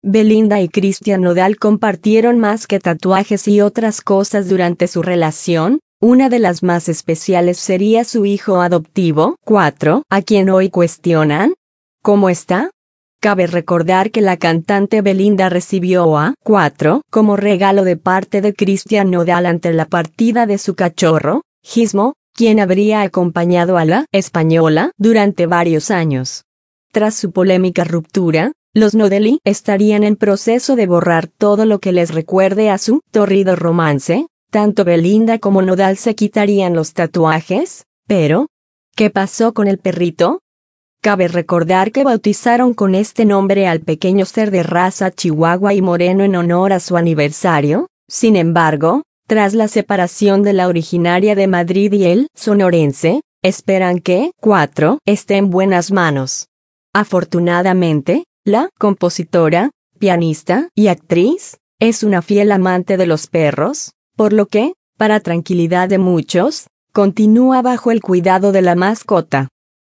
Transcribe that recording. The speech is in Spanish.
Belinda y Christian Nodal compartieron más que tatuajes y otras cosas durante su relación. Una de las más especiales sería su hijo adoptivo, 4, a quien hoy cuestionan. ¿Cómo está? Cabe recordar que la cantante Belinda recibió a 4 como regalo de parte de Christian Nodal ante la partida de su cachorro, Gizmo, quien habría acompañado a la española durante varios años. Tras su polémica ruptura, los Nodali estarían en proceso de borrar todo lo que les recuerde a su torrido romance. Tanto Belinda como Nodal se quitarían los tatuajes, pero ¿qué pasó con el perrito? Cabe recordar que bautizaron con este nombre al pequeño ser de raza chihuahua y moreno en honor a su aniversario. Sin embargo, tras la separación de la originaria de Madrid y el sonorense, esperan que 4 esté en buenas manos. Afortunadamente, la compositora, pianista y actriz es una fiel amante de los perros, por lo que, para tranquilidad de muchos, continúa bajo el cuidado de la mascota.